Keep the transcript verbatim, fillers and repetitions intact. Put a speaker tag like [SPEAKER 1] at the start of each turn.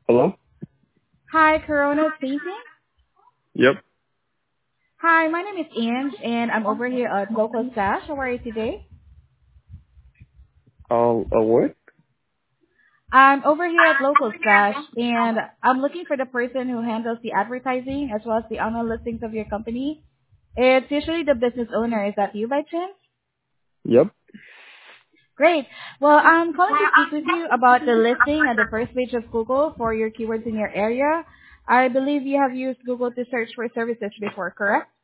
[SPEAKER 1] Hello?
[SPEAKER 2] Hi, Corona Painting.
[SPEAKER 1] Yep.
[SPEAKER 2] Hi, my name is Ange, and I'm over here at Local Stash. How are you today?
[SPEAKER 1] Uh, uh, what?
[SPEAKER 2] I'm over here at Local Stash, and I'm looking for the person who handles the advertising as well as the annual listings of your company. It's usually the business owner. Is that you by chance?
[SPEAKER 1] Yep.
[SPEAKER 2] Great. Well, I'm calling to speak with you about the listing at the first page of Google for your keywords in your area. I believe you have used Google to search for services before, correct?